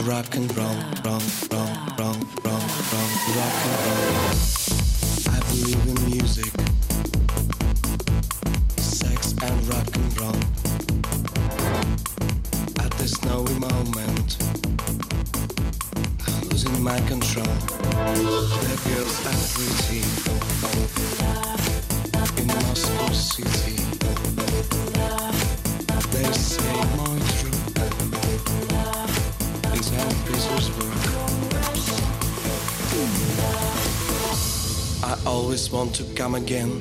rock and roll, roll, roll, roll, roll, roll, rock and roll. I believe in music, sex and rock and roll. At this snowy moment, I'm losing my control. The girls are pretty in Moscow City. They say more true in St. Petersburg. I always want to come again.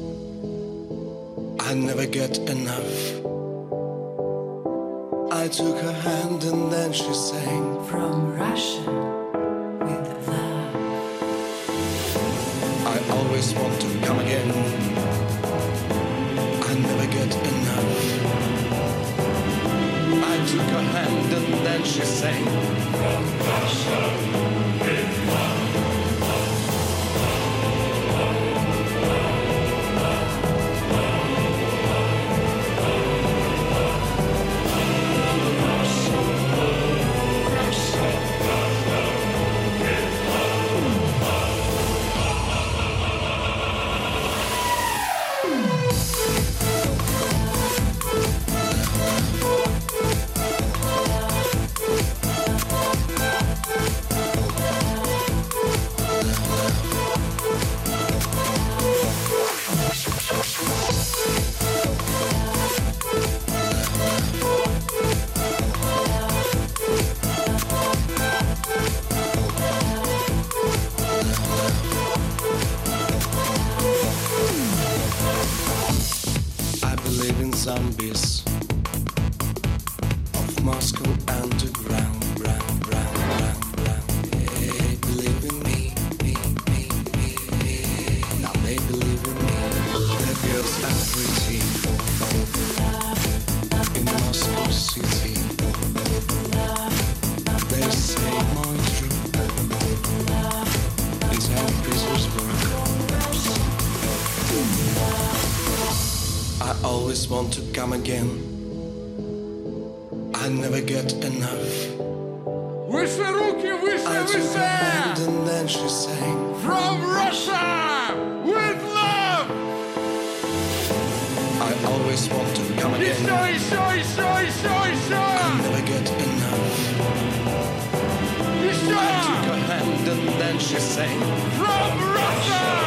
I never get enough. I took her hand and then she sang From Russia with love. I always want to come again. I never get enough. I took her hand and then she sang From Russia with love. Zombies of Moscow underground, brown, brown, brown, brown. They believe in me, me, me, me, me. Now they believe in me. The girls are pretty in Moscow City. They say more true in St. Petersburg. I always want to come again. I never get enough. Выше руки, выше, I took her hand выше! and then she sang From Russia with love! I always want to come again. Еще! I never get enough. I Еще! took her hand and then she sang From Russia